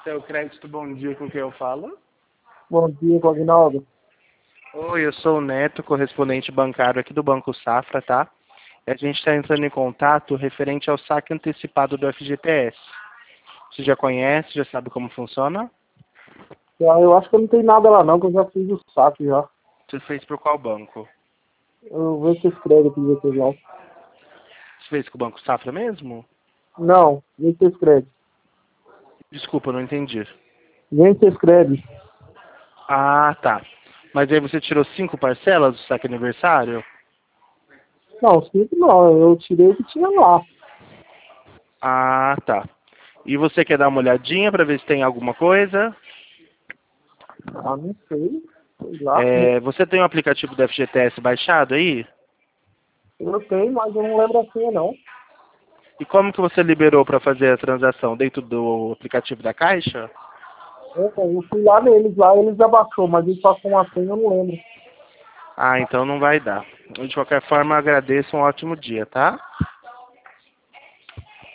Seu crédito, bom dia, com quem eu falo? Bom dia, Aguinaldo. Oi, eu sou o Neto, correspondente bancário aqui do Banco Safra, tá? E a gente está entrando em contato referente ao saque antecipado do FGTS. Você já conhece, já sabe como funciona? Eu acho que não tem nada lá não, que eu já fiz o saque já. Você fez por qual banco? Eu vou se escreve aqui, ver se lá. Você fez com o Banco Safra mesmo? Não, vem se escreve. Desculpa, eu não entendi. Vem se escreve. Ah, tá. Mas aí você tirou 5 parcelas do saque aniversário? Não, 5 não, eu tirei o que tinha lá. Ah, tá. E você quer dar uma olhadinha para ver se tem alguma coisa? Ah, não sei lá. Você tem o aplicativo do FGTS baixado aí? Eu tenho, mas eu não lembro a senha não. E como que você liberou para fazer a transação? Dentro do aplicativo da Caixa? Eu fui lá neles, lá eles abaixou, mas eles passou uma senha, eu não lembro. Ah, então não vai dar. De qualquer forma, agradeço, um ótimo dia, tá?